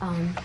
Um,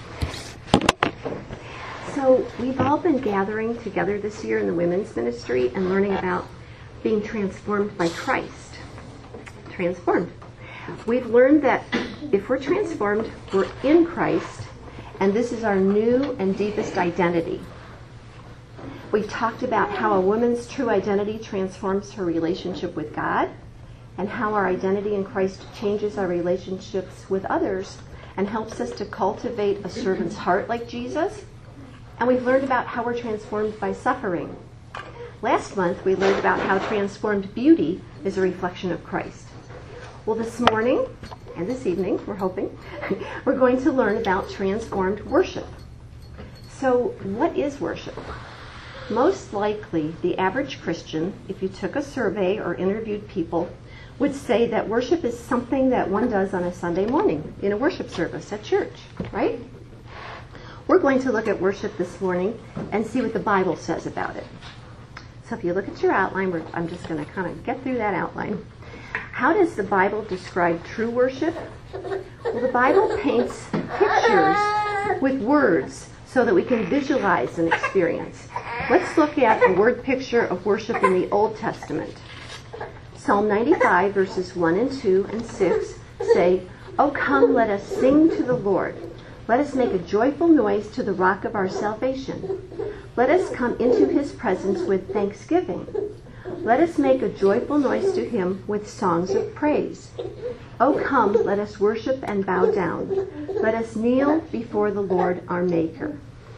so we've all been gathering together this year in the women's ministry and learning about being transformed by Christ. Transformed. We've learned that if we're transformed, we're in Christ, and this is our new and deepest identity. We've talked about how a woman's true identity transforms her relationship with God, and how our identity in Christ changes our relationships with others and helps us to cultivate a servant's heart like Jesus. And we've learned about how we're transformed by suffering. Last month, we learned about how transformed beauty is a reflection of Christ. Well, this morning and this evening, we're hoping, we're going to learn about transformed worship. So, what is worship? Most likely, the average Christian, if you took a survey or interviewed people, would say that worship is something that one does on a Sunday morning in a worship service at church, right? We're going to look at worship this morning and see what the Bible says about it. So if you look at your outline, I'm just going to kind of get through that outline. How does the Bible describe true worship? Well, the Bible paints pictures with words so that we can visualize an experience. Let's look at a word picture of worship in the Old Testament. Psalm 95, verses 1 and 2 and 6 say, "O come, let us sing to the Lord. Let us make a joyful noise to the rock of our salvation. Let us come into his presence with thanksgiving. Let us make a joyful noise to him with songs of praise. O come, let us worship and bow down. Let us kneel before the Lord our Maker."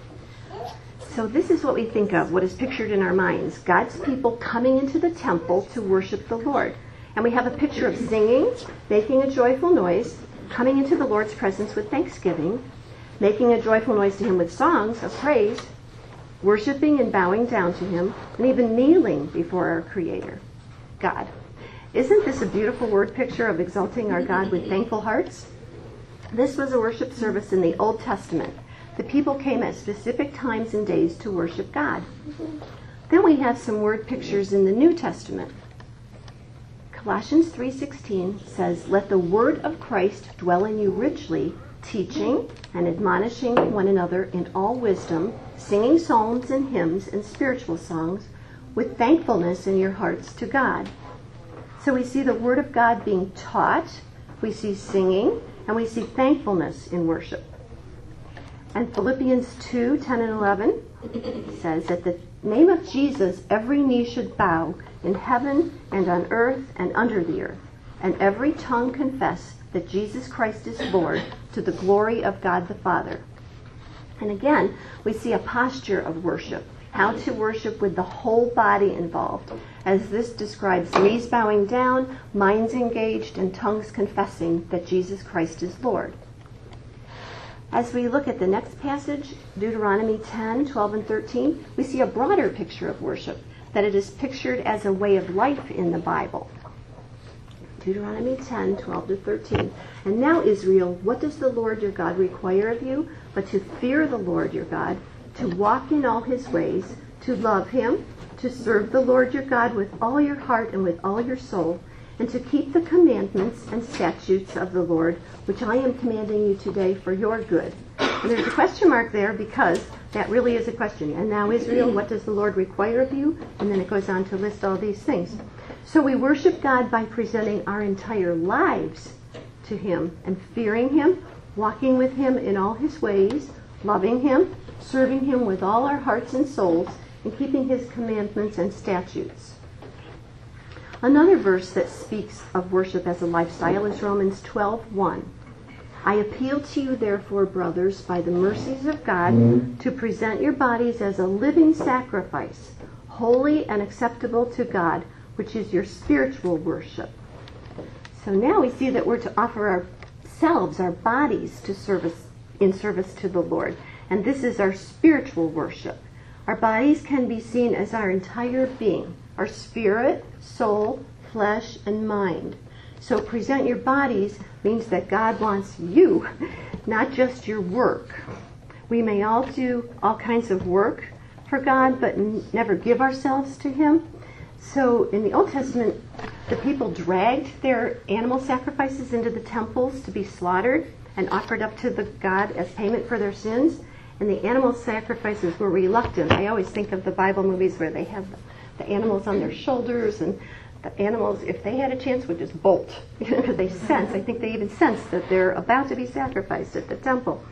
So this is what we think of, what is pictured in our minds. God's people coming into the temple to worship the Lord. And we have a picture of singing, making a joyful noise, coming into the Lord's presence with thanksgiving, making a joyful noise to him with songs of praise, worshiping and bowing down to him, and even kneeling before our Creator, God. Isn't this a beautiful word picture of exalting our God with thankful hearts? This was a worship service in the Old Testament. The people came at specific times and days to worship God. Then we have some word pictures in the New Testament. Colossians 3:16 says, "Let the word of Christ dwell in you richly, teaching and admonishing one another in all wisdom, singing psalms and hymns and spiritual songs with thankfulness in your hearts to God." So we see the word of God being taught, we see singing, and we see thankfulness in worship. And Philippians 2:10 and 11 says, "At the name of Jesus, every knee should bow in heaven and on earth and under the earth, and every tongue confess that Jesus Christ is Lord, to the glory of God the Father." And again, we see a posture of worship, how to worship with the whole body involved, as this describes knees bowing down, minds engaged, and tongues confessing that Jesus Christ is Lord. As we look at the next passage, Deuteronomy 10:12 and 13, we see a broader picture of worship, that it is pictured as a way of life in the Bible. Deuteronomy 10:12 to 13. "And now, Israel, what does the Lord your God require of you, but to fear the Lord your God, to walk in all his ways, to love him, to serve the Lord your God with all your heart and with all your soul, and to keep the commandments and statutes of the Lord, which I am commanding you today for your good." And there's a question mark there because that really is a question. "And now, Israel, what does the Lord require of you?" And then it goes on to list all these things. So we worship God by presenting our entire lives to him and fearing him, walking with him in all his ways, loving him, serving him with all our hearts and souls, and keeping his commandments and statutes. Another verse that speaks of worship as a lifestyle is Romans 12:1. "I appeal to you, therefore, brothers, by the mercies of God, to present your bodies as a living sacrifice, holy and acceptable to God, which is your spiritual worship." So now we see that we're to offer ourselves, our bodies, in service to the Lord. And this is our spiritual worship. Our bodies can be seen as our entire being, our spirit, soul, flesh, and mind. So present your bodies means that God wants you, not just your work. We may all do all kinds of work for God, but never give ourselves to him. So in the Old Testament, the people dragged their animal sacrifices into the temples to be slaughtered. and offered up to the God as payment for their sins. And the animal sacrifices were reluctant. I always think of the Bible movies where they have the animals on their shoulders, and the animals, if they had a chance, would just bolt. Because they sense, I think they even sense that they're about to be sacrificed at the temple.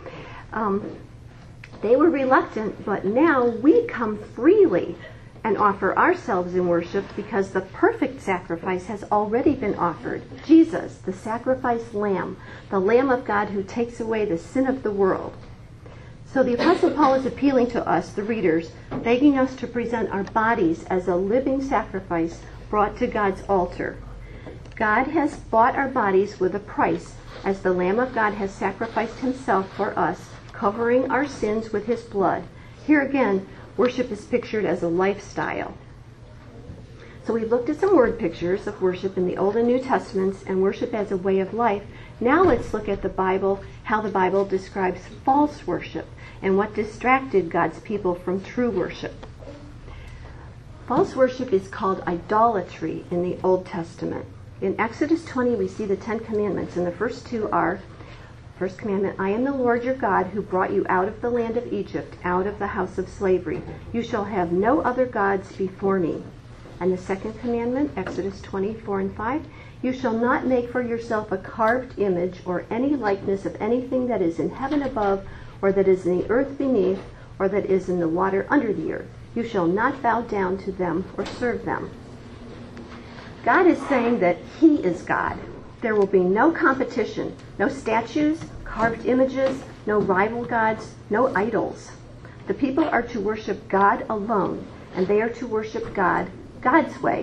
They were reluctant, but now we come freely and offer ourselves in worship because the perfect sacrifice has already been offered. Jesus, the sacrificed lamb, the Lamb of God who takes away the sin of the world. So the Apostle Paul is appealing to us, the readers, begging us to present our bodies as a living sacrifice brought to God's altar. God has bought our bodies with a price, as the Lamb of God has sacrificed himself for us, covering our sins with his blood. Here again, worship is pictured as a lifestyle. So we've looked at some word pictures of worship in the Old and New Testaments and worship as a way of life. Now let's look at the Bible, how the Bible describes false worship and what distracted God's people from true worship. False worship is called idolatry in the Old Testament. In Exodus 20, we see the 10 commandments, and the first two are, first commandment, I am the Lord your God who brought you out of the land of Egypt, out of the house of slavery. You shall have no other gods before me. And the second commandment, Exodus 24 and 5, you shall not make for yourself a carved image or any likeness of anything that is in heaven above, or that is in the earth beneath, or that is in the water under the earth. You shall not bow down to them or serve them. God is saying that he is God. There will be no competition, no statues, carved images, no rival gods, no idols. The people are to worship God alone, and they are to worship God God's way.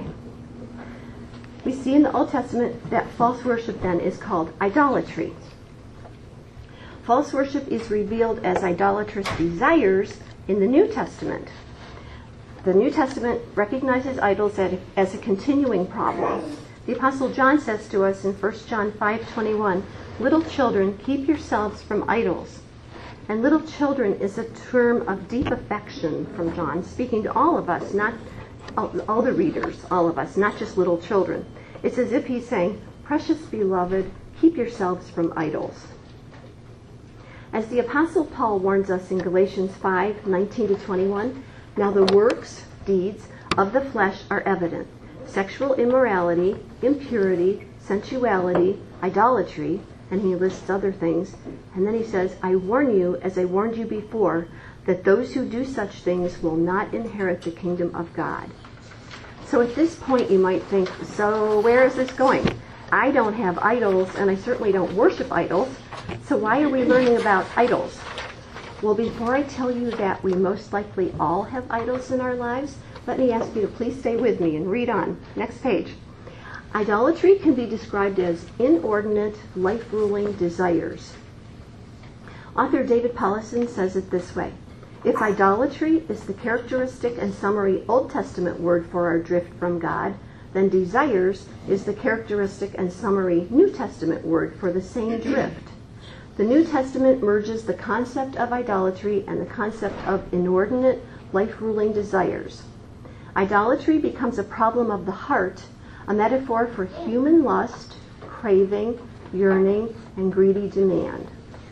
We see in the Old Testament that false worship then is called idolatry. False worship is revealed as idolatrous desires in the New Testament. The New Testament recognizes idols as a continuing problem. The Apostle John says to us in 1 John 5:21, little children, keep yourselves from idols. And little children is a term of deep affection from John, speaking to all of us, not all the readers, all of us, not just little children. It's as if he's saying, precious beloved, keep yourselves from idols. As the Apostle Paul warns us in Galatians 5:19-21, now the works, deeds, of the flesh are evident. Sexual immorality, impurity, sensuality, idolatry, and he lists other things. And then he says, I warn you, as I warned you before, that those who do such things will not inherit the kingdom of God. So at this point you might think, so where is this going? I don't have idols, and I certainly don't worship idols, so why are we learning about idols? Well, before I tell you that we most likely all have idols in our lives, let me ask you to please stay with me and read on. Next page. Idolatry can be described as inordinate, life-ruling desires. Author David Powlison says it this way. If idolatry is the characteristic and summary Old Testament word for our drift from God, then desires is the characteristic and summary New Testament word for the same drift. The New Testament merges the concept of idolatry and the concept of inordinate, life-ruling desires. Idolatry becomes a problem of the heart, a metaphor for human lust, craving, yearning, and greedy demand.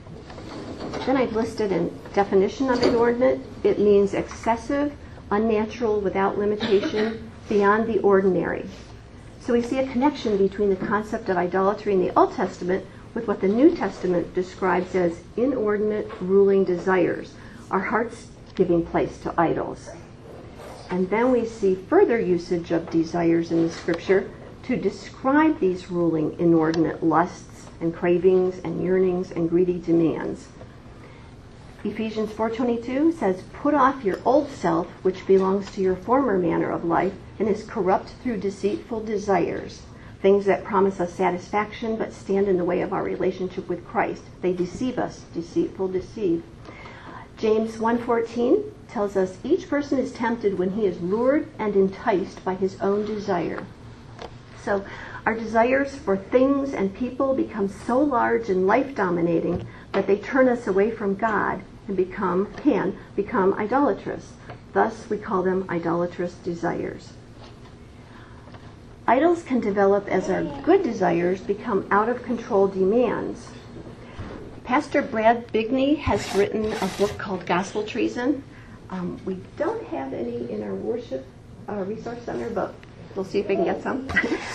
Then I've listed a definition of inordinate. It means excessive, unnatural, without limitation, beyond the ordinary. So we see a connection between the concept of idolatry in the Old Testament with what the New Testament describes as inordinate, ruling desires, our hearts giving place to idols. And then we see further usage of desires in the Scripture to describe these ruling inordinate lusts and cravings and yearnings and greedy demands. Ephesians 4:22 says, put off your old self, which belongs to your former manner of life and is corrupt through deceitful desires, things that promise us satisfaction but stand in the way of our relationship with Christ. They deceive us, deceitful deceive. James 1:14 tells us each person is tempted when he is lured and enticed by his own desire. So our desires for things and people become so large and life-dominating that they turn us away from God and can become idolatrous. Thus, we call them idolatrous desires. Idols can develop as our good desires become out-of-control demands. Pastor Brad Bigney has written a book called Gospel Treason. We don't have any in our worship resource center, but we'll see if we can get some.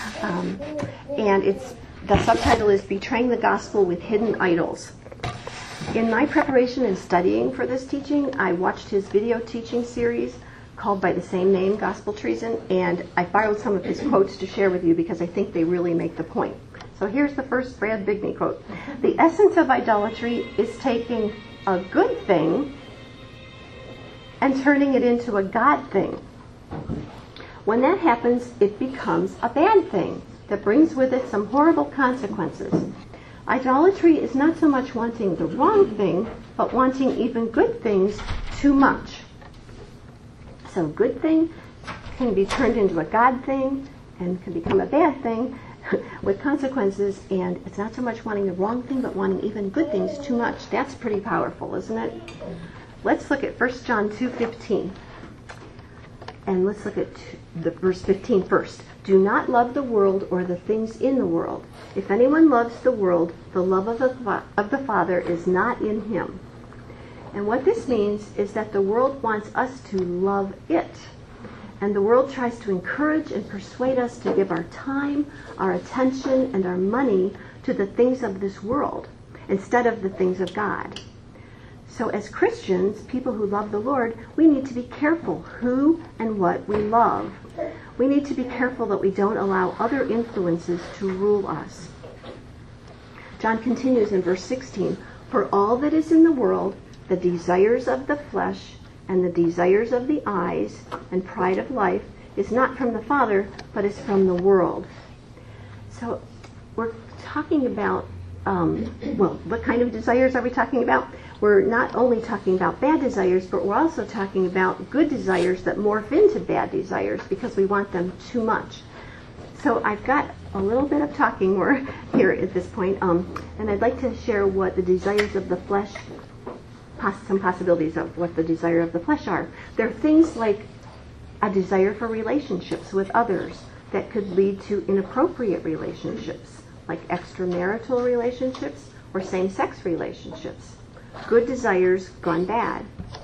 And the subtitle is Betraying the Gospel with Hidden Idols. In my preparation and studying for this teaching, I watched his video teaching series called by the same name, Gospel Treason, and I borrowed some of his quotes to share with you because I think they really make the point. So here's the first Brad Bigney quote. The essence of idolatry is taking a good thing and turning it into a God thing. When that happens, it becomes a bad thing that brings with it some horrible consequences. Idolatry is not so much wanting the wrong thing, but wanting even good things too much. So a good thing can be turned into a God thing and can become a bad thing with consequences, and it's not so much wanting the wrong thing, but wanting even good things too much. That's pretty powerful, isn't it? Let's look at 1 John 2:15. And let's look at the verse 15 first. Do not love the world or the things in the world. If anyone loves the world, the love of the Father is not in him. And what this means is that the world wants us to love it. And the world tries to encourage and persuade us to give our time, our attention, and our money to the things of this world instead of the things of God. So as Christians, people who love the Lord, we need to be careful who and what we love. We need to be careful that we don't allow other influences to rule us. John continues in verse 16, for all that is in the world, the desires of the flesh and the desires of the eyes and pride of life is not from the Father, but is from the world. So we're talking about, what kind of desires are we talking about? We're not only talking about bad desires, but we're also talking about good desires that morph into bad desires because we want them too much. So I've got a little bit of talking more here at this point, and I'd like to share what the desires of the flesh, some possibilities of what the desire of the flesh are. There are things like a desire for relationships with others that could lead to inappropriate relationships, like extramarital relationships or same-sex relationships. Good desires gone bad.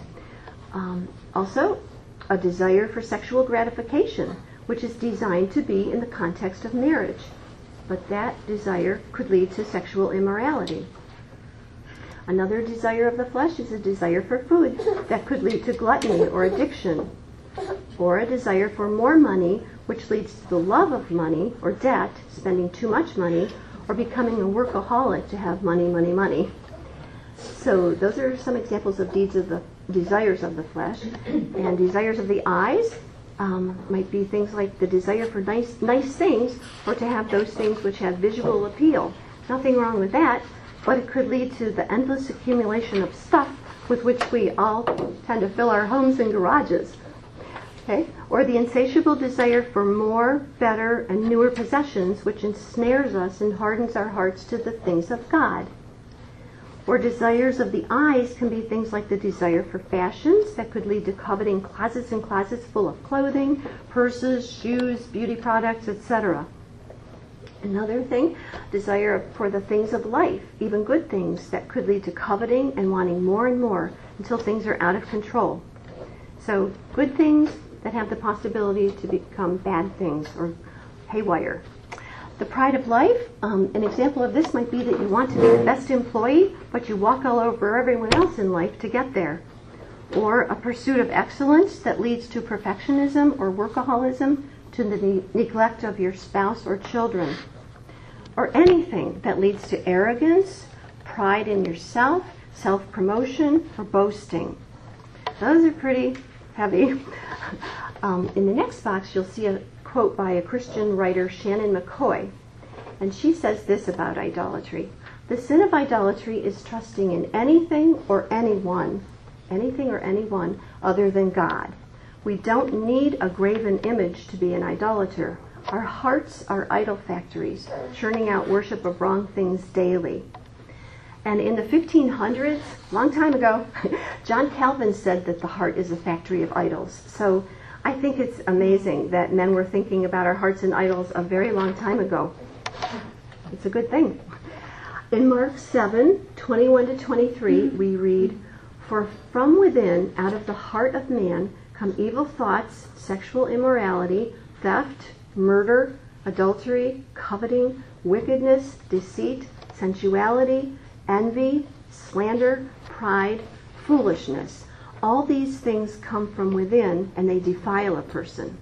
Also, a desire for sexual gratification, which is designed to be in the context of marriage. But that desire could lead to sexual immorality. Another desire of the flesh is a desire for food that could lead to gluttony or addiction. Or a desire for more money, which leads to the love of money or debt, spending too much money, or becoming a workaholic to have money, money, money. So those are some examples of deeds of the desires of the flesh. And desires of the eyes might be things like the desire for nice things, or to have those things which have visual appeal. Nothing wrong with that, but it could lead to the endless accumulation of stuff with which we all tend to fill our homes and garages. Okay? Or the insatiable desire for more, better, and newer possessions, which ensnares us and hardens our hearts to the things of God. Or desires of the eyes can be things like the desire for fashions that could lead to coveting closets and closets full of clothing, purses, shoes, beauty products, etc. Another thing, desire for the things of life, even good things, that could lead to coveting and wanting more and more until things are out of control. So good things that have the possibility to become bad things or haywire. The pride of life, an example of this might be that you want to be the best employee, but you walk all over everyone else in life to get there. Or a pursuit of excellence that leads to perfectionism or workaholism, to the neglect of your spouse or children. Or anything that leads to arrogance, pride in yourself, self-promotion, or boasting. Those are pretty heavy. In the next box, you'll see a quote by a Christian writer, Shannon McCoy, and she says this about idolatry. The sin of idolatry is trusting in anything or anyone other than God. We don't need a graven image to be an idolater. Our hearts are idol factories, churning out worship of wrong things daily. And in the 1500s, long time ago, John Calvin said that the heart is a factory of idols. So I think it's amazing that men were thinking about our hearts and idols a very long time ago. It's a good thing. In Mark 7:21 to 23, we read, "For from within, out of the heart of man, come evil thoughts, sexual immorality, theft, murder, adultery, coveting, wickedness, deceit, sensuality, envy, slander, pride, foolishness. All these things come from within, and they defile a person."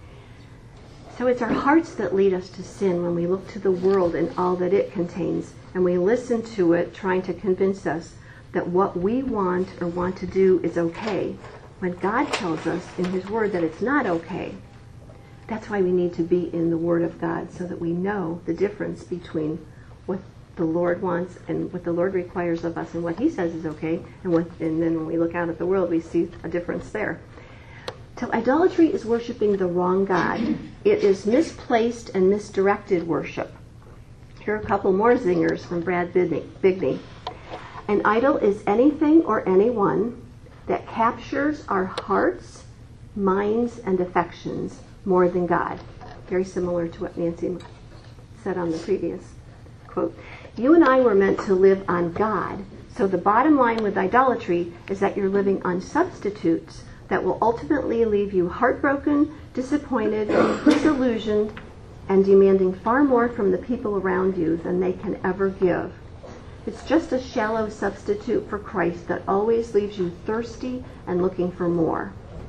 So it's our hearts that lead us to sin when we look to the world and all that it contains, and we listen to it trying to convince us that what we want or want to do is okay, when God tells us in His Word that it's not okay. That's why we need to be in the Word of God, so that we know the difference between what the Lord wants and what the Lord requires of us and what He says is okay, and then when we look out at the world, we see a difference there. So idolatry is worshiping the wrong God. It is misplaced and misdirected worship. Here are a couple more zingers from Brad Bigney. An idol is anything or anyone that captures our hearts, minds, and affections more than God. Very similar to what Nancy said on the previous quote. You and I were meant to live on God, so the bottom line with idolatry is that you're living on substitutes that will ultimately leave you heartbroken, disappointed, disillusioned, and demanding far more from the people around you than they can ever give. It's just a shallow substitute for Christ that always leaves you thirsty and looking for more.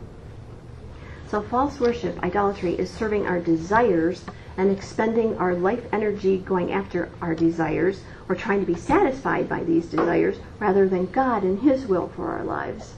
So false worship, idolatry, is serving our desires and expending our life energy going after our desires or trying to be satisfied by these desires rather than God and His will for our lives.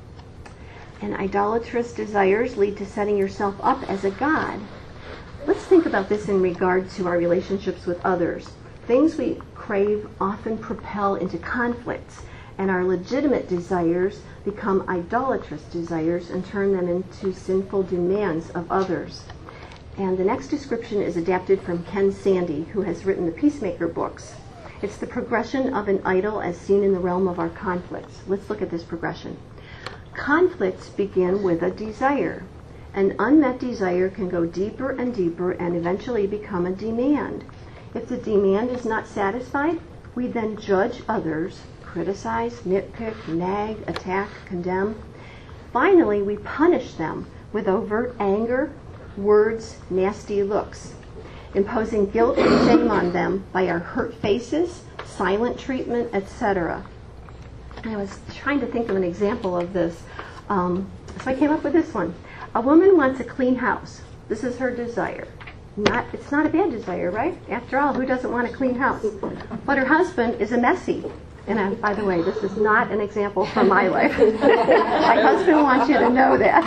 And idolatrous desires lead to setting yourself up as a god. Let's think about this in regard to our relationships with others. Things we crave often propel into conflicts, and our legitimate desires become idolatrous desires and turn them into sinful demands of others. And the next description is adapted from Ken Sande, who has written the Peacemaker books. It's the progression of an idol as seen in the realm of our conflicts. Let's look at this progression. Conflicts begin with a desire. An unmet desire can go deeper and deeper and eventually become a demand. If the demand is not satisfied, we then judge others, criticize, nitpick, nag, attack, condemn. Finally, we punish them with overt anger, words, nasty looks, imposing guilt and shame on them by our hurt faces, silent treatment, etc. I was trying to think of an example of this, so I came up with this one. A woman wants a clean house. This is her desire. It's not a bad desire, right? After all, who doesn't want a clean house? But her husband is a messy. And by the way, this is not an example from my life. My husband wants you to know that.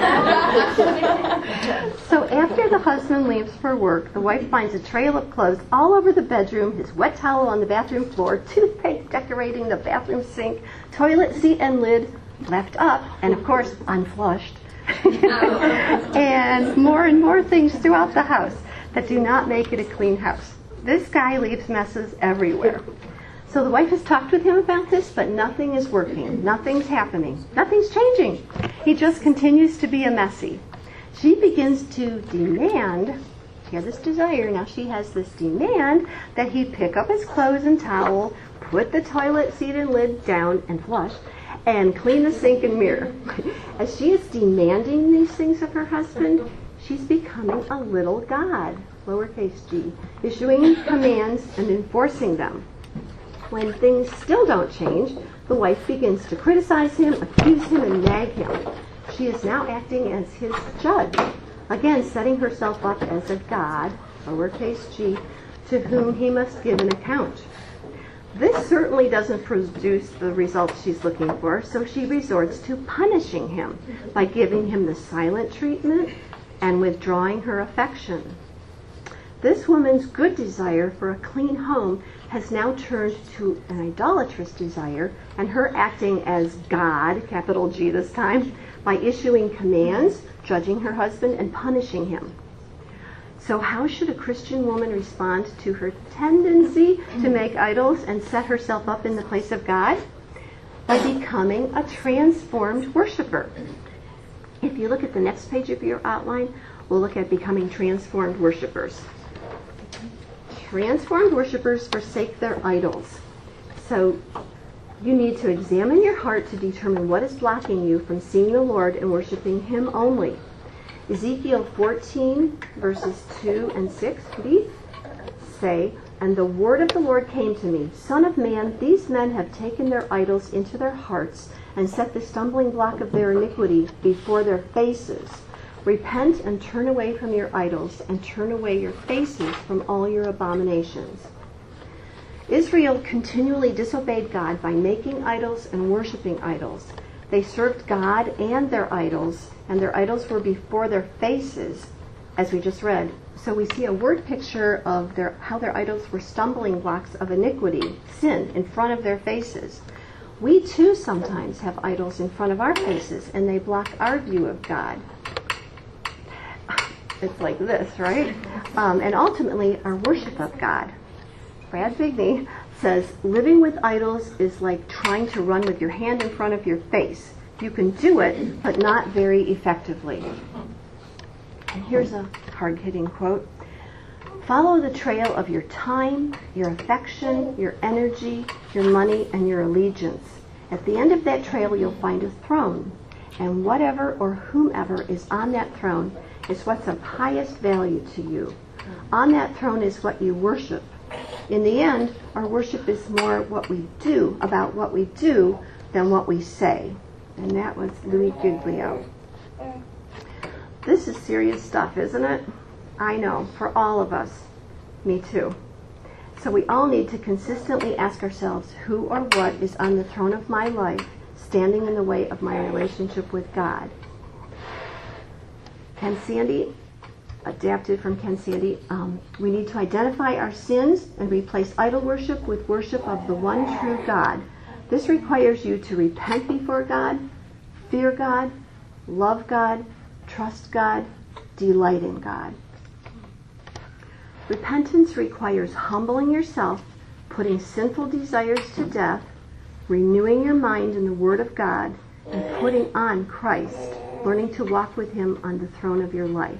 So after the husband leaves for work, the wife finds a trail of clothes all over the bedroom, his wet towel on the bathroom floor, toothpaste decorating the bathroom sink, toilet seat and lid left up, and of course, unflushed. And more things throughout the house that do not make it a clean house. This guy leaves messes everywhere. So the wife has talked with him about this, but nothing is working. Nothing's happening. Nothing's changing. He just continues to be a messy. She begins to demand, she had this desire, now she has this demand that he pick up his clothes and towel, put the toilet seat and lid down and flush, and clean the sink and mirror. As she is demanding these things of her husband, she's becoming a little god, lowercase g, issuing commands and enforcing them. When things still don't change, the wife begins to criticize him, accuse him, and nag him. She is now acting as his judge, again setting herself up as a god, lowercase g, to whom he must give an account. This certainly doesn't produce the results she's looking for, so she resorts to punishing him by giving him the silent treatment and withdrawing her affection. This woman's good desire for a clean home has now turned to an idolatrous desire, and her acting as God, capital G this time, by issuing commands, judging her husband, and punishing him. So how should a Christian woman respond to her tendency to make idols and set herself up in the place of God? By becoming a transformed worshiper. If you look at the next page of your outline, we'll look at becoming transformed worshipers. Transformed worshipers forsake their idols. So you need to examine your heart to determine what is blocking you from seeing the Lord and worshiping Him only. Ezekiel 14, verses 2 and 6, please say, "And the word of the Lord came to me, Son of man, these men have taken their idols into their hearts and set the stumbling block of their iniquity before their faces. Repent and turn away from your idols and turn away your faces from all your abominations." Israel continually disobeyed God by making idols and worshiping idols. They served God and their idols were before their faces, as we just read. So we see a word picture of how their idols were stumbling blocks of iniquity, sin, in front of their faces. We too sometimes have idols in front of our faces, and they block our view of God. It's like this, right? And ultimately, our worship of God. Brad Bigney says, living with idols is like trying to run with your hand in front of your face. You can do it, but not very effectively. And here's a hard-hitting quote. Follow the trail of your time, your affection, your energy, your money, and your allegiance. At the end of that trail, you'll find a throne. And whatever or whomever is on that throne is what's of highest value to you. On that throne is what you worship. In the end, our worship is more about what we do than what we say. And that was Louis Giglio. This is serious stuff, isn't it? I know, for all of us. Me too. So we all need to consistently ask ourselves, who or what is on the throne of my life, standing in the way of my relationship with God? Ken Sande, adapted from Ken Sande, we need to identify our sins and replace idol worship with worship of the one true God. This requires you to repent before God, fear God, love God, trust God, delight in God. Repentance requires humbling yourself, putting sinful desires to death, renewing your mind in the Word of God, and putting on Christ, learning to walk with Him on the throne of your life.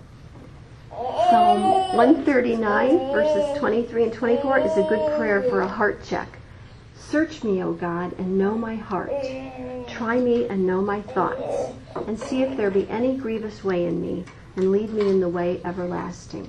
Psalm 139, verses 23 and 24 is a good prayer for a heart check. Search me, O God, and know my heart. Try me and know my thoughts, and see if there be any grievous way in me, and lead me in the way everlasting.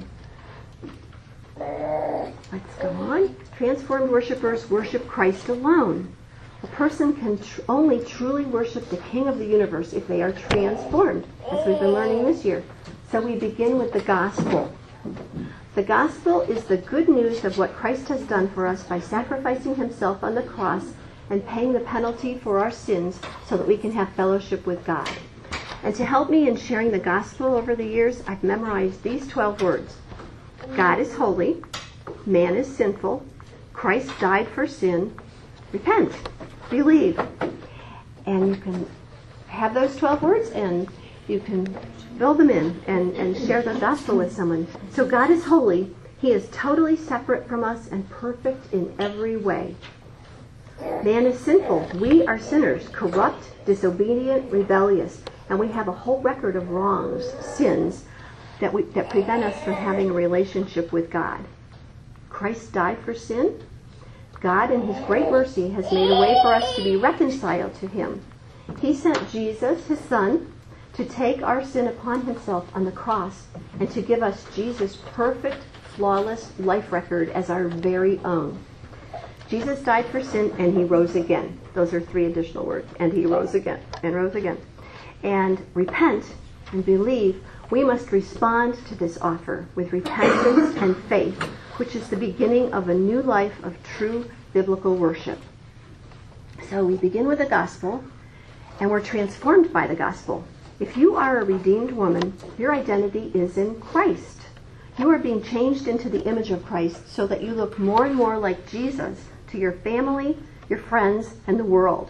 Let's go on. Transformed worshipers worship Christ alone. A person can only truly worship the King of the universe if they are transformed, as we've been learning this year. So we begin with the gospel. The gospel is the good news of what Christ has done for us by sacrificing Himself on the cross and paying the penalty for our sins so that we can have fellowship with God. And to help me in sharing the gospel over the years, I've memorized these 12 words. God is holy, man is sinful, Christ died for sin, repent, believe. And you can have those 12 words and you can fill them in and share the gospel with someone. So God is holy. He is totally separate from us and perfect in every way. Man is sinful. We are sinners, corrupt, disobedient, rebellious, and we have a whole record of wrongs, sins, that prevent us from having a relationship with God. Christ died for sin. God, in His great mercy, has made a way for us to be reconciled to Him. He sent Jesus, His Son, to take our sin upon Himself on the cross and to give us Jesus' perfect, flawless life record as our very own. Jesus died for sin and He rose again. Those are 3 additional words. And He rose again and rose again. And repent and believe. We must respond to this offer with repentance and faith, which is the beginning of a new life of true biblical worship. So we begin with the gospel, and we're transformed by the gospel. If you are a redeemed woman, your identity is in Christ. You are being changed into the image of Christ so that you look more and more like Jesus to your family, your friends, and the world.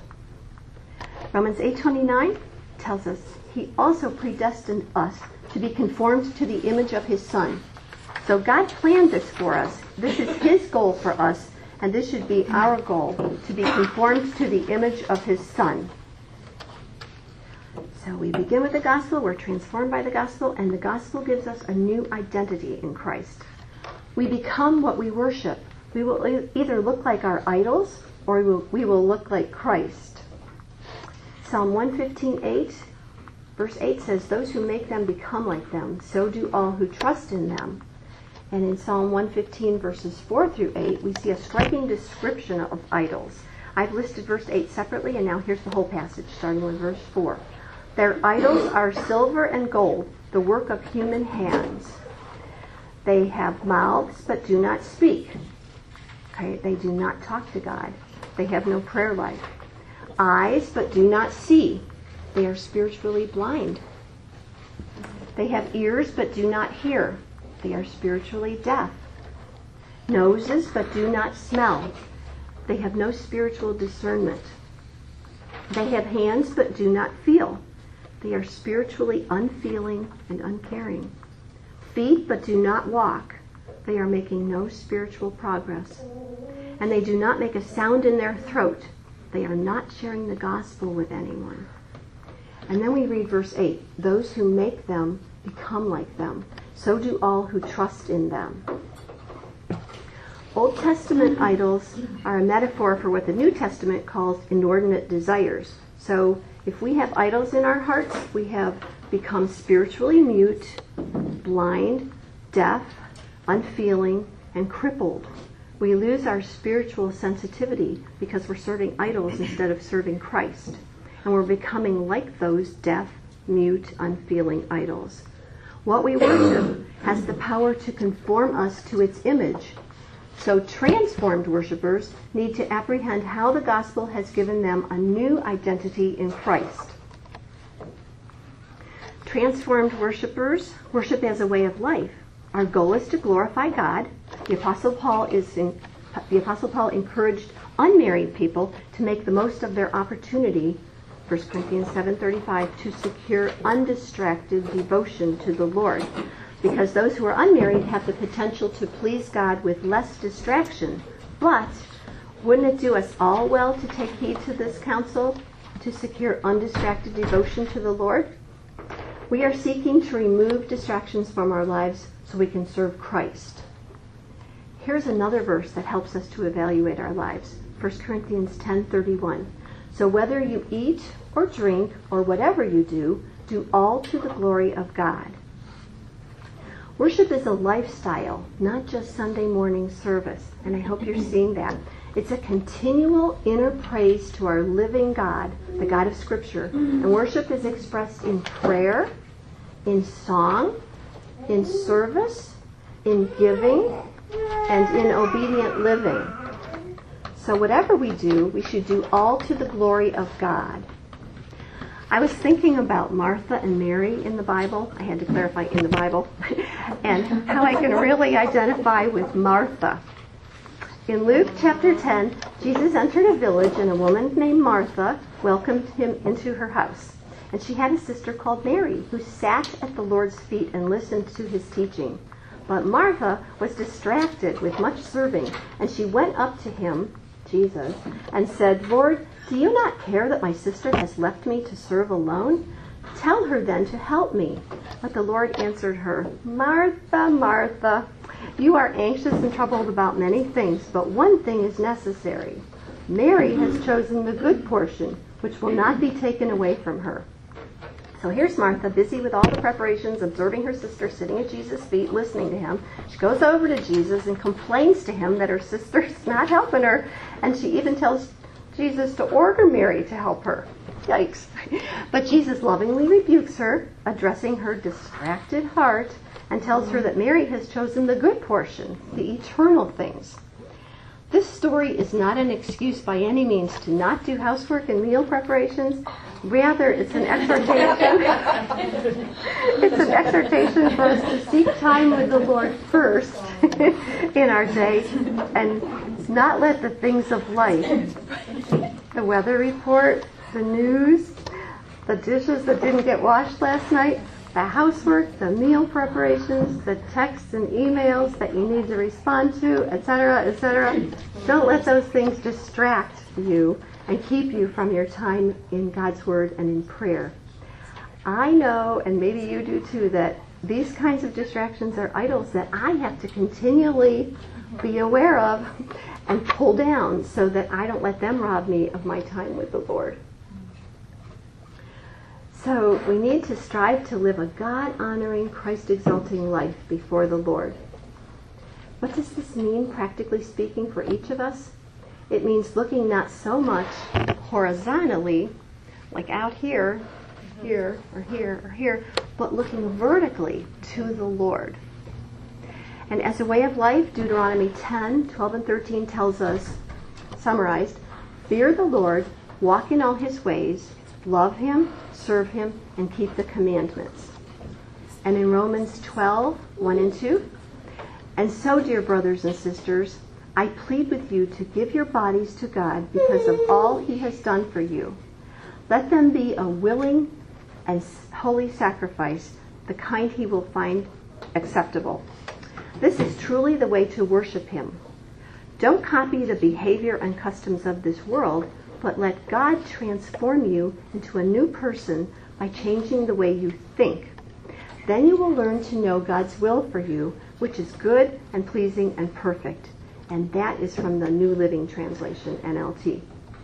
Romans 8:29 tells us He also predestined us to be conformed to the image of His Son. So God planned this for us. This is His goal for us, and this should be our goal, to be conformed to the image of His Son. So we begin with the gospel, we're transformed by the gospel, and the gospel gives us a new identity in Christ. We become what we worship. We will either look like our idols or we will look like Christ. Psalm 115:8, verse 8 says, "Those who make them become like them, so do all who trust in them." And in Psalm 115, verses 4 through 8, we see a striking description of idols. I've listed verse 8 separately, and now here's the whole passage, starting with verse 4. "Their idols are silver and gold, the work of human hands. They have mouths but do not speak." Okay, they do not talk to God. They have no prayer life. "Eyes but do not see." They are spiritually blind. "They have ears but do not hear." They are spiritually deaf. "Noses but do not smell." They have no spiritual discernment. "They have hands but do not feel." They are spiritually unfeeling and uncaring. "Feet but do not walk." They are making no spiritual progress. "And they do not make a sound in their throat." They are not sharing the gospel with anyone. And then we read verse 8, "Those who make them become like them. So do all who trust in them." Old Testament idols are a metaphor for what the New Testament calls inordinate desires. So if we have idols in our hearts, we have become spiritually mute, blind, deaf, unfeeling, and crippled. We lose our spiritual sensitivity because we're serving idols instead of serving Christ. And we're becoming like those deaf, mute, unfeeling idols. What we worship has the power to conform us to its image. So transformed worshipers need to apprehend how the gospel has given them a new identity in Christ. Transformed worshipers worship as a way of life. Our goal is to glorify God. The Apostle Paul encouraged unmarried people to make the most of their opportunity, 1 Corinthians 7:35, to secure undistracted devotion to the Lord. Because those who are unmarried have the potential to please God with less distraction. But wouldn't it do us all well to take heed to this counsel, to secure undistracted devotion to the Lord? We are seeking to remove distractions from our lives so we can serve Christ. Here's another verse that helps us to evaluate our lives. 1 Corinthians 10:31. "So whether you eat or drink or whatever you do all to the glory of God." Worship is a lifestyle, not just Sunday morning service, and I hope you're seeing that. It's a continual inner praise to our living God, the God of Scripture. And worship is expressed in prayer, in song, in service, in giving, and in obedient living. So whatever we do, we should do all to the glory of God. I was thinking about Martha and Mary in the Bible. I had to clarify in the Bible. And how I can really identify with Martha. In Luke chapter 10, Jesus entered a village and a woman named Martha welcomed him into her house. And she had a sister called Mary who sat at the Lord's feet and listened to his teaching. But Martha was distracted with much serving, and she went up to him, Jesus, and said, "Lord, do you not care that my sister has left me to serve alone? Tell her then to help me." But the Lord answered her, "Martha, Martha, you are anxious and troubled about many things, but one thing is necessary. Mary has chosen the good portion, which will not be taken away from her." So here's Martha, busy with all the preparations, observing her sister sitting at Jesus' feet, listening to him. She goes over to Jesus and complains to him that her sister's not helping her, and she even tells Jesus to order Mary to help her. Yikes. But Jesus lovingly rebukes her, addressing her distracted heart, and tells her that Mary has chosen the good portion, the eternal things. This story is not an excuse by any means to not do housework and meal preparations. Rather, it's an exhortation. It's an exhortation for us to seek time with the Lord first in our day and not let the things of life, the weather report, the news, the dishes that didn't get washed last night, the housework, the meal preparations, the texts and emails that you need to respond to, etc., etc. Don't let those things distract you and keep you from your time in God's Word and in prayer. I know, and maybe you do too, that these kinds of distractions are idols that I have to continually be aware of and pull down so that I don't let them rob me of my time with the Lord. So we need to strive to live a God-honoring, Christ-exalting life before the Lord. What does this mean, practically speaking, for each of us? It means looking not so much horizontally, like out here, here, or here, or here, but looking vertically to the Lord. And as a way of life, Deuteronomy 10, 12, and 13 tells us, summarized, fear the Lord, walk in all his ways, love him, serve him, and keep the commandments. And in Romans 12, 1 and 2, and so, dear brothers and sisters, I plead with you to give your bodies to God because of all he has done for you. Let them be a willing and holy sacrifice, the kind he will find acceptable. This is truly the way to worship him. Don't copy the behavior and customs of this world, but let God transform you into a new person by changing the way you think. Then you will learn to know God's will for you, which is good and pleasing and perfect. And that is from the New Living Translation, NLT.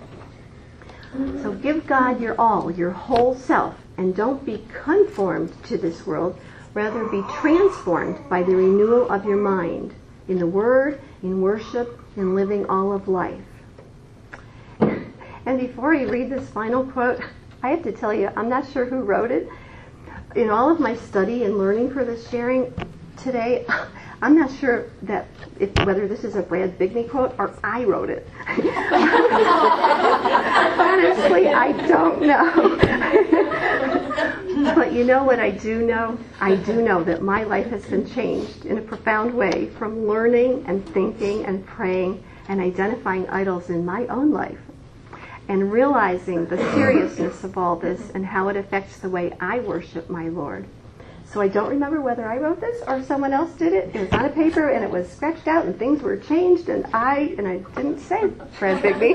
So give God your all, your whole self, and don't be conformed to this world. Rather be transformed by the renewal of your mind, in the Word, in worship, in living all of life. And before I read this final quote, I have to tell you, I'm not sure who wrote it. In all of my study and learning for this sharing today, I'm not sure that whether this is a Brad Bigney quote or I wrote it. Honestly, I don't know. But you know what I do know? I do know that my life has been changed in a profound way from learning and thinking and praying and identifying idols in my own life and realizing the seriousness of all this and how it affects the way I worship my Lord. So I don't remember whether I wrote this or someone else did it. It was on a paper and it was scratched out and things were changed and I didn't say Brad Bigney.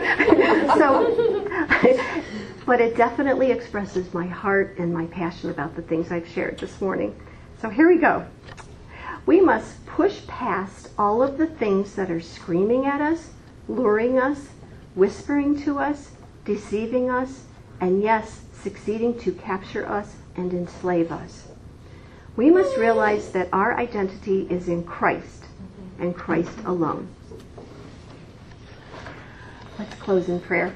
But it definitely expresses my heart and my passion about the things I've shared this morning. So here we go. We must push past all of the things that are screaming at us, luring us, whispering to us, deceiving us, and yes, succeeding to capture us and enslave us. We must realize that our identity is in Christ and Christ alone. Let's close in prayer.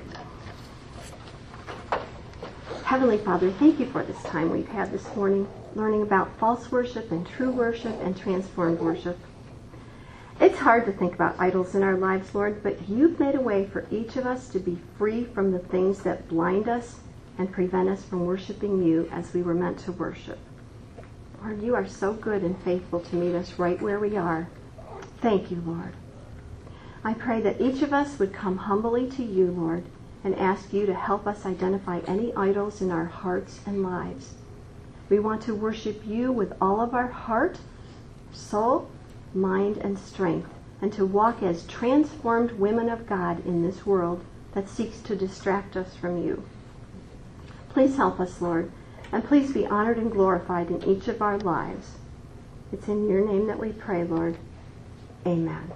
Heavenly Father, thank you for this time we've had this morning, learning about false worship and true worship and transformed worship. It's hard to think about idols in our lives, Lord, but you've made a way for each of us to be free from the things that blind us and prevent us from worshiping you as we were meant to worship. Lord, you are so good and faithful to meet us right where we are. Thank you, Lord. I pray that each of us would come humbly to you, Lord, and ask you to help us identify any idols in our hearts and lives. We want to worship you with all of our heart, soul, mind, and strength, and to walk as transformed women of God in this world that seeks to distract us from you. Please help us, Lord, and please be honored and glorified in each of our lives. It's in your name that we pray, Lord. Amen.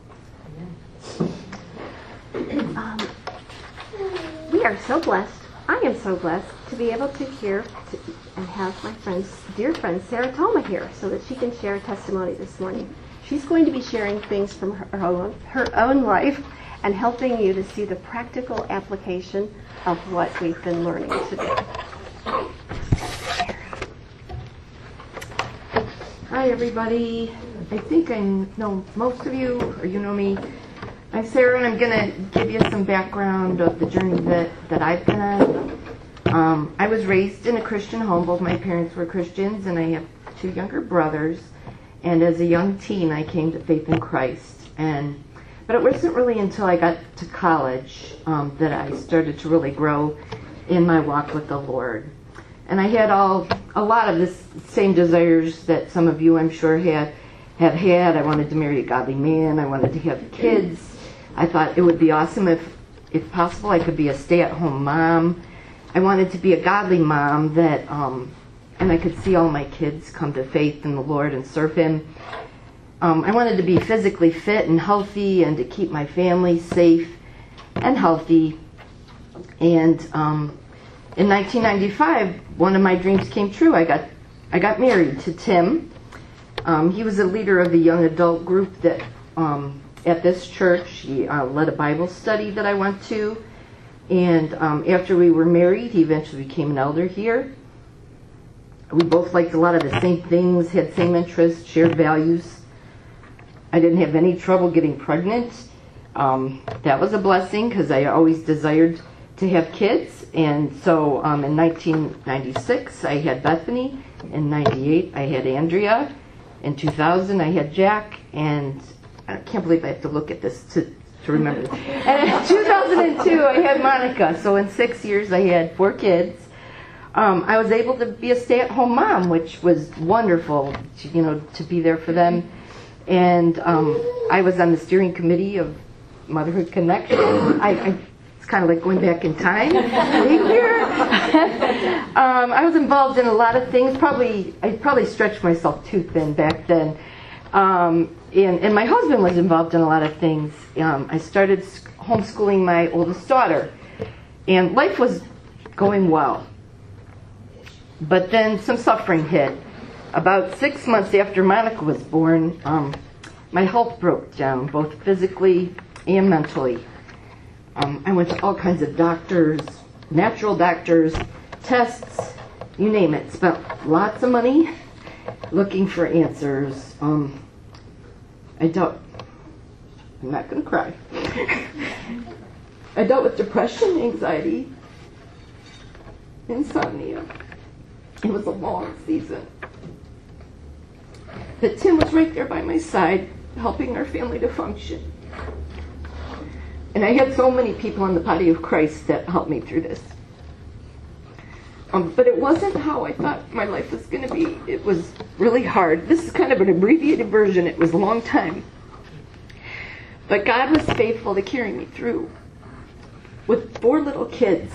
We are so blessed. I am so blessed to be able to hear and have my dear friend Sarah Toma here so that she can share a testimony this morning. She's going to be sharing things from her own life and helping you to see the practical application of what we've been learning today. Hi, everybody. I think I know most of you, or you know me. I'm Sarah, and I'm going to give you some background of the journey that I've been on. I was raised in a Christian home. Both my parents were Christians, and I have 2 younger brothers. And as a young teen, I came to faith in Christ. But it wasn't really until I got to college that I started to really grow in my walk with the Lord. And I had a lot of the same desires that some of you, I'm sure, have had. I wanted to marry a godly man. I wanted to have kids. I thought it would be awesome if possible, I could be a stay-at-home mom. I wanted to be a godly mom that and I could see all my kids come to faith in the Lord and serve Him. I wanted to be physically fit and healthy and to keep my family safe and healthy. And in 1995, one of my dreams came true. I got married to Tim. He was a leader of the young adult group that at this church. He led a Bible study that I went to. And after we were married, he eventually became an elder here. We both liked a lot of the same things, had same interests, shared values. I didn't have any trouble getting pregnant. That was a blessing because I always desired to have kids. And so in 1996, I had Bethany. In 98, I had Andrea. In 2000, I had Jack. And I can't believe I have to look at this to remember. And in 2002, I had Monica. So in 6 years, I had 4 kids. I was able to be a stay-at-home mom, which was wonderful, to be there for them. And I was on the steering committee of Motherhood Connection. It's kind of like going back in time. I was involved in a lot of things. I probably stretched myself too thin back then. And my husband was involved in a lot of things. I started homeschooling my oldest daughter, and life was going well. But then some suffering hit. About 6 months after Monica was born, my health broke down, both physically and mentally. I went to all kinds of doctors, natural doctors, tests, you name it. Spent lots of money looking for answers. I'm not going to cry. I dealt with depression, anxiety, insomnia. It was a long season. But Tim was right there by my side, helping our family to function. And I had so many people in the body of Christ that helped me through this. But it wasn't how I thought my life was going to be. It was really hard. This is kind of an abbreviated version. It was a long time. But God was faithful to carry me through. With 4 little kids.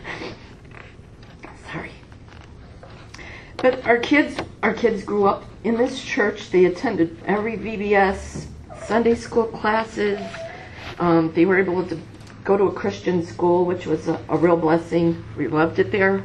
Sorry. But our kids grew up in this church. They attended every VBS, Sunday school classes. They were able to go to a Christian school, which was a real blessing. We loved it there.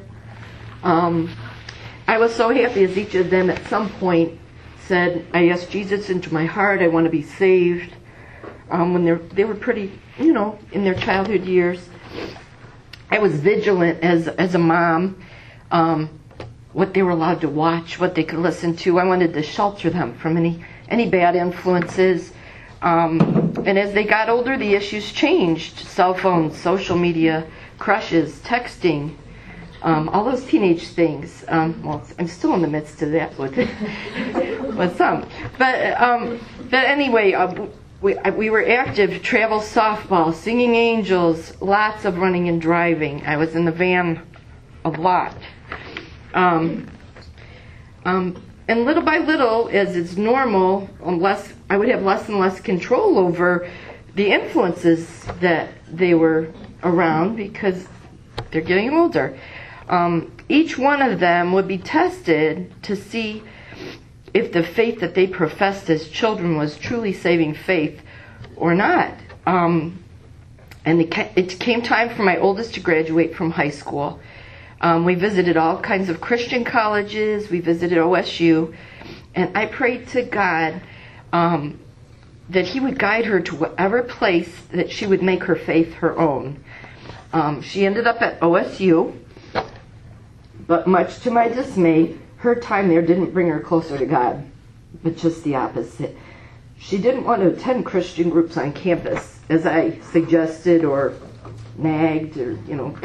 I was so happy as each of them at some point said, I asked Jesus into my heart, I want to be saved. When they were pretty, in their childhood years. I was vigilant as a mom, what they were allowed to watch, what they could listen to. I wanted to shelter them from any bad influences. And as they got older, the issues changed. Cell phones, social media, crushes, texting, all those teenage things. Well, I'm still in the midst of that with some. But anyway, we were active, travel softball, singing angels, lots of running and driving. I was in the van a lot. And little by little, as it's normal, I would have less and less control over the influences that they were around because they're getting older. Each one of them would be tested to see if the faith that they professed as children was truly saving faith or not. And it came time for my oldest to graduate from high school. We visited all kinds of Christian colleges. We visited OSU. And I prayed to God that He would guide her to whatever place that she would make her faith her own. She ended up at OSU. But much to my dismay, her time there didn't bring her closer to God, but just the opposite. She didn't want to attend Christian groups on campus, as I suggested or nagged or,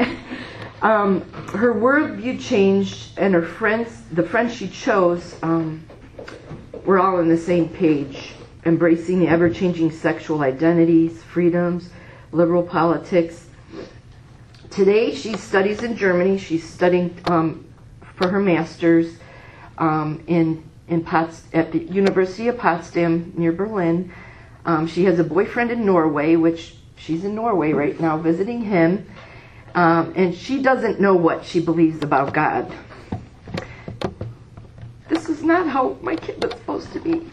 her worldview changed, and the friends she chose, were all on the same page, embracing the ever-changing sexual identities, freedoms, liberal politics. Today, she studies in Germany. She's studying for her master's at the University of Potsdam near Berlin. She has a boyfriend in Norway, which she's in Norway right now visiting him. And she doesn't know what she believes about God. not how my kid was supposed to be.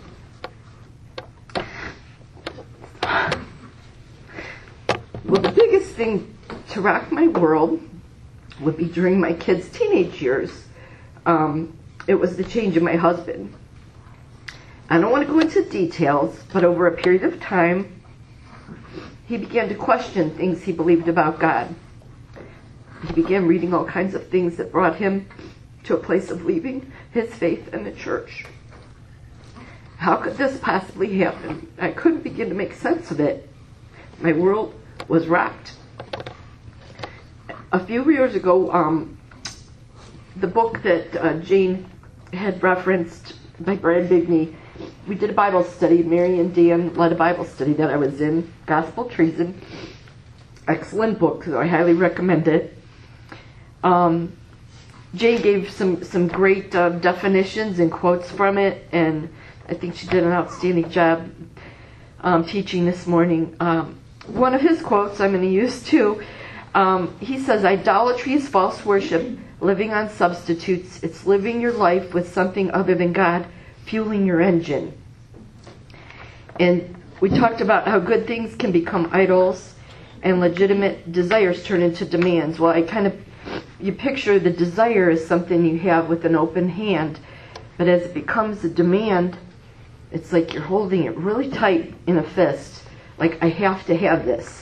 Well, the biggest thing to rock my world would be during my kids' teenage years. It was the change in my husband. I don't want to go into details, but over a period of time, he began to question things he believed about God. He began reading all kinds of things that brought him to a place of leaving his faith and the church. How could this possibly happen? I couldn't begin to make sense of it. My world was rocked. A few years ago, the book that Jane had referenced by Brad Bigney, we did a Bible study. Mary and Dan led a Bible study that I was in, Gospel Treason. Excellent book, so I highly recommend it. Jane gave some great definitions and quotes from it, and I think she did an outstanding job teaching this morning. One of his quotes I'm going to use too. He says, "Idolatry is false worship, living on substitutes. It's living your life with something other than God fueling your engine." And we talked about how good things can become idols and legitimate desires turn into demands. Well, you picture the desire as something you have with an open hand, but as it becomes a demand, it's like you're holding it really tight in a fist, like, I have to have this.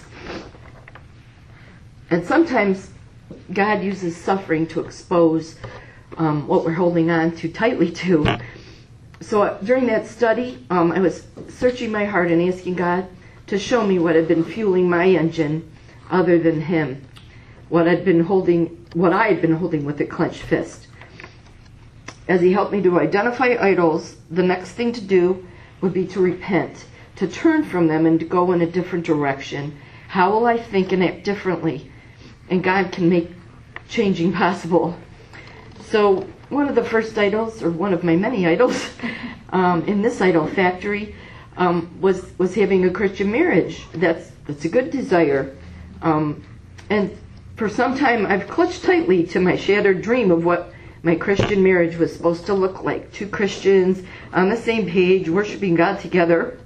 And sometimes God uses suffering to expose what we're holding on too tightly to. So during that study, I was searching my heart and asking God to show me what had been fueling my engine other than Him, what I had been holding with a clenched fist. As He helped me to identify idols, the next thing to do would be to repent, to turn from them and to go in a different direction. How will I think and act differently? And God can make changing possible. So one of the first idols, or one of my many idols, in this idol factory, was having a Christian marriage. That's a good desire. And for some time, I've clutched tightly to my shattered dream of what my Christian marriage was supposed to look like. Two Christians on the same page, worshiping God together.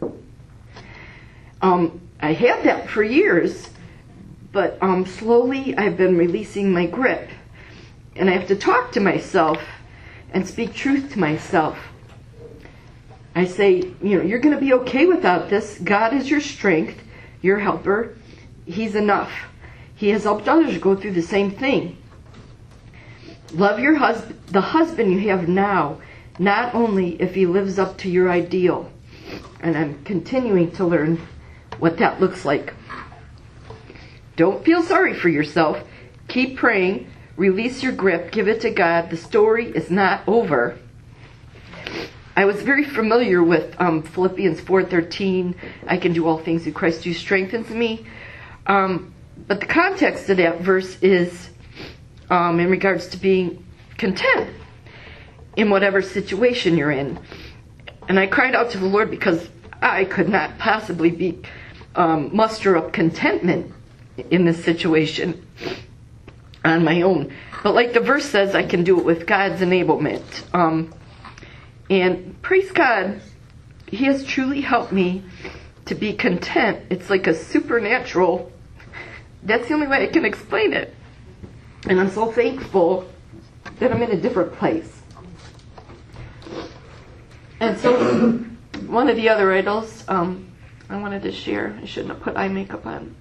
I had that for years, but slowly I've been releasing my grip. And I have to talk to myself and speak truth to myself. I say, you're going to be okay without this. God is your strength, your helper. He's enough. He has helped others go through the same thing. Love your husband, the husband you have now, not only if he lives up to your ideal. And I'm continuing to learn what that looks like. Don't feel sorry for yourself. Keep praying. Release your grip. Give it to God. The story is not over. I was very familiar with Philippians 4:13. I can do all things through Christ who strengthens me. But the context of that verse is in regards to being content in whatever situation you're in. And I cried out to the Lord because I could not possibly muster up contentment in this situation on my own. But like the verse says, I can do it with God's enablement. And praise God, He has truly helped me to be content. It's like a supernatural. That's the only way I can explain it. And I'm so thankful that I'm in a different place. And so one of the other idols I wanted to share, I shouldn't have put eye makeup on,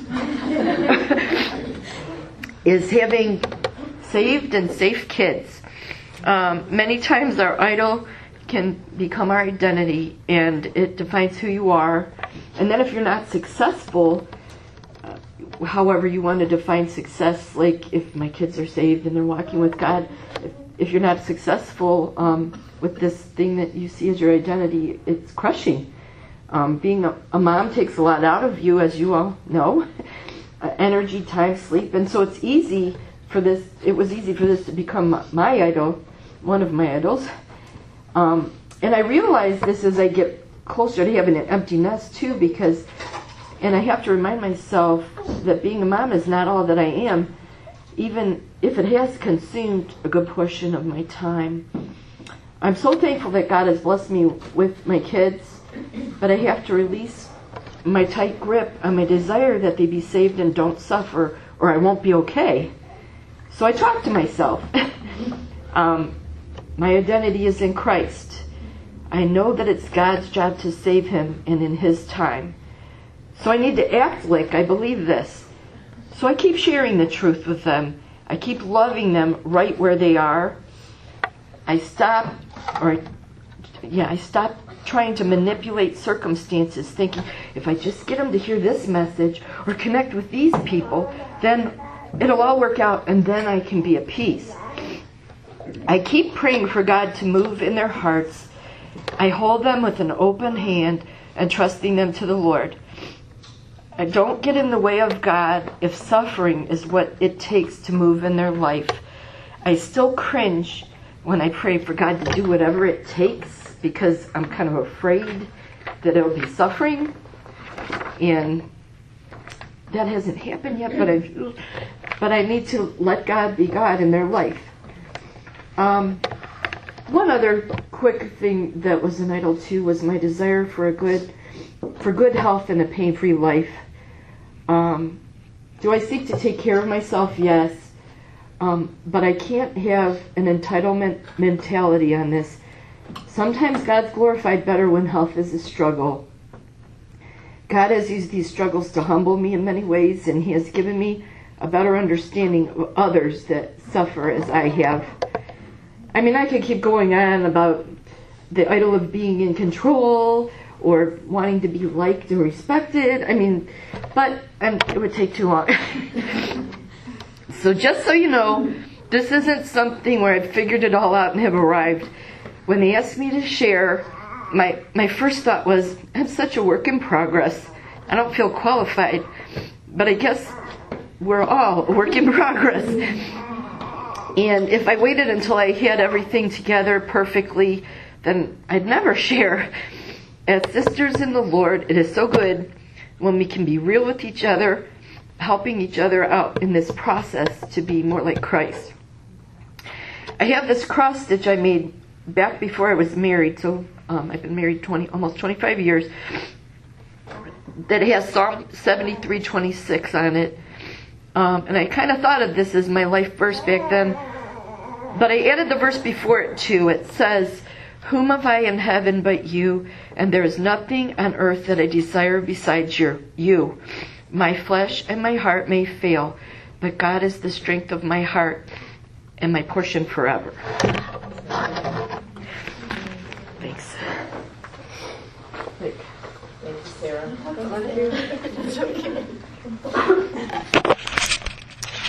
is having saved and safe kids. Many times our idol can become our identity, and it defines who you are. And then if you're not successful, however you want to define success, like if my kids are saved and they're walking with God, if you're not successful with this thing that you see as your identity, it's crushing. Being a mom takes a lot out of you, as you all know. Energy, time, sleep, and so it was easy for this to become my idol, one of my idols. And I realize this as I get closer to having an empty nest too, and I have to remind myself that being a mom is not all that I am, even if it has consumed a good portion of my time. I'm so thankful that God has blessed me with my kids, but I have to release my tight grip on my desire that they be saved and don't suffer, or I won't be okay. So I talk to myself. My identity is in Christ. I know that it's God's job to save him and in his time. So I need to act like I believe this. So I keep sharing the truth with them. I keep loving them right where they are. I stop trying to manipulate circumstances, thinking if I just get them to hear this message or connect with these people, then it'll all work out and then I can be at peace. I keep praying for God to move in their hearts. I hold them with an open hand and trusting them to the Lord. I don't get in the way of God if suffering is what it takes to move in their life. I still cringe when I pray for God to do whatever it takes because I'm kind of afraid that it'll be suffering. And that hasn't happened yet, but I need to let God be God in their life. One other quick thing that was an idol too was my desire for good health and a pain-free life. Do I seek to take care of myself? Yes. But I can't have an entitlement mentality on this. Sometimes God's glorified better when health is a struggle. God has used these struggles to humble me in many ways, and he has given me a better understanding of others that suffer as I have. I mean, I could keep going on about the idol of being in control or wanting to be liked and respected. But it would take too long. So just so you know, this isn't something where I've figured it all out and have arrived. When they asked me to share, my first thought was, I'm such a work in progress. I don't feel qualified. But I guess we're all a work in progress. And if I waited until I had everything together perfectly, then I'd never share. As sisters in the Lord, it is so good when we can be real with each other, helping each other out in this process to be more like Christ. I have this cross stitch I made back before I was married, so I've been married almost 25 years, that has Psalm 73:26 on it. And I kind of thought of this as my life verse back then, but I added the verse before it too. It says, "Whom have I in heaven but you? And there is nothing on earth that I desire besides you. My flesh and my heart may fail, but God is the strength of my heart and my portion forever." Thanks. Thank you, Sarah.